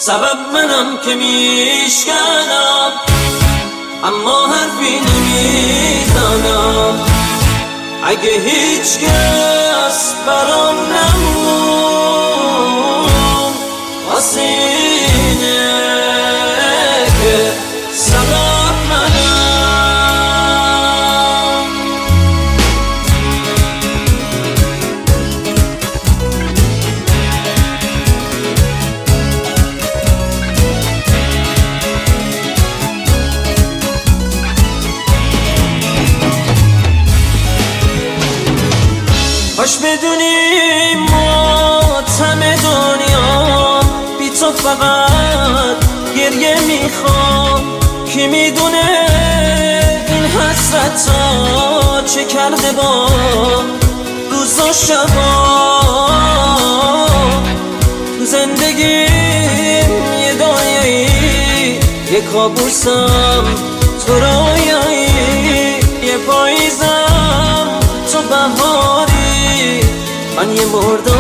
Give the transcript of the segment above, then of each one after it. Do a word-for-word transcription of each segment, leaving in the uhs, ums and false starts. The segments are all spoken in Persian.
سبب منم که میشکنم اما حرفی نمیزنم. اگه هیچ کس برام نمون واسه اینه که سبب منم. کاش بدونی ماتم دنیا بی تو فقط گریه میخوام. کی میدونه این حسرت ها چه کرده با روز و شبا. تو زندگیم یه دایایی یه کابوسم تو رویایی یه پاییزم تو بهاری من یه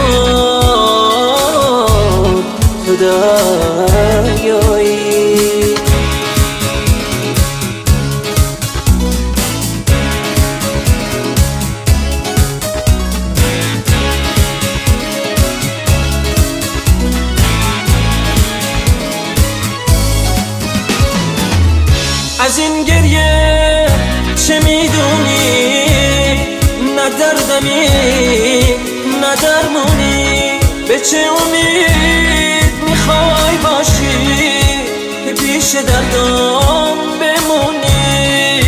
مردم تو دریایی. از این گریه چه میدونی؟ نه دردمی نه درمونی. به چه امید میخوای باشی که پیش دردام بمونی؟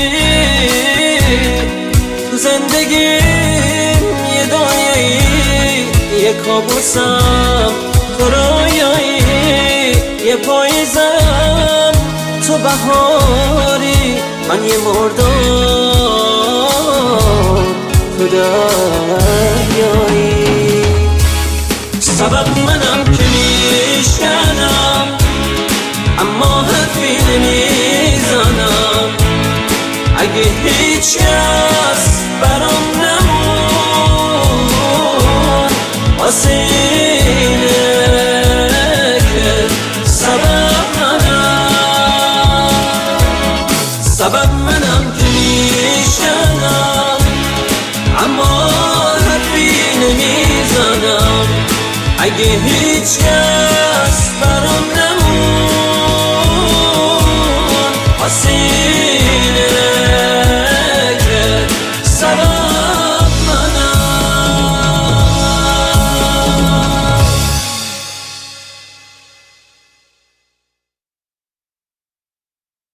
تو زندگیم یه دایایی یه کابوسم تو رویایی یه پاییزم تو بهاری من یه مردم تو دریایی. سبب منم که میشکنم اما حرفی نمیزنم. اگه هیچ کس برام نمون واسه اینه که سبب منم. سبب منم که میشکنم اما حرفی نمیزنم. اگه هیچ کس